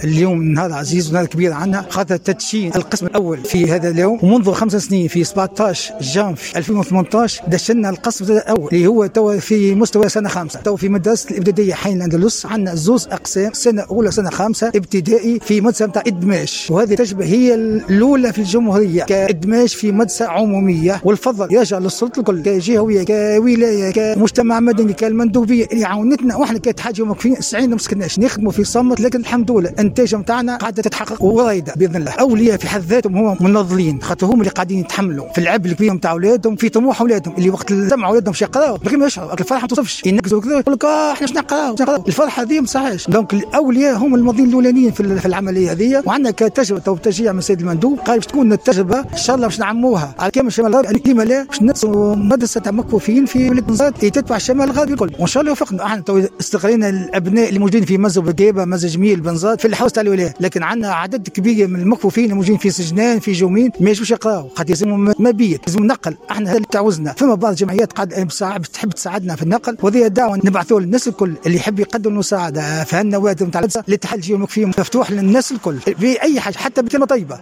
اليوم نهار عزيز ونهار كبير عنا، خاطر تدشين القسم الاول في هذا اليوم، ومنذ 5 سنين في 17 جانفي 2018 دشنا القسم الاول اللي هو تو في مستوى سنه 5. تو في مدرسه الابتدائيه حي الاندلس عندنا زوز اقسام، سنه اولى سنه 5 ابتدائي في مدرسه نتاع ادماج، وهذه تشبه هي الاولى في الجمهوريه كادماج في مدرسه عموميه، والفضل يرجع للسلطه الكل كجهويه كولايه كمجتمع مدني كالمندوبيه اللي عاونتنا، واحنا كاتحاد موقفين سعينا ما مسكناش نخدموا في صمت، لكن الحمد لله الانتاج نتاعنا قاعده تتحقق ورايده باذن الله. اولياء في حد ذاتهم هم منظلين، خاطر هم اللي قاعدين يتحملوا في العبء الكبير نتاع اولادهم، في طموح اولادهم اللي وقت سمعوا اولادهم باش يقراوا لكن ما يشعروا الفرحه ما توصفش، ينقزوا كذا يقول لك احنا باش نقراوا الفرحه هذه ما صحاش. دونك الاولياء هم الماضيين الاولانيين في العمليه هذه، وعندنا كتجربه او تشجيع من السيد المندوب قال باش تكون التجربه ان شاء الله باش نعموها على كامل الشمال الغربي، كيما لا باش نسوا مدرسه تاع مكفوفين في ولاد بنزرت تتبع الشمال الغربي الكل، وان شاء الله يوفقنا. احنا تو استقرينا الابناء اللي موجودين في مزه بقيبه مزه جميل بنزرت في الحوزه تاع الولايه، لكن عندنا عدد كبير من المكفوفين الموجودين في سجنان في جومين ما يجوش يقراوا، خاطر يلزمهم مبيت لازم نقل. احنا هذا اللي تعوزنا، فما بعض الجمعيات قاعده تحب تساعدنا في النقل، وهذه دعوه نبعثوا للناس الكل اللي يحب يقدم المساعده في هالنوادي نتاع الاتحاد الجمهوري المكفوفين مفتوح للناس الكل باي حاجه حتى بكلمه طيبه.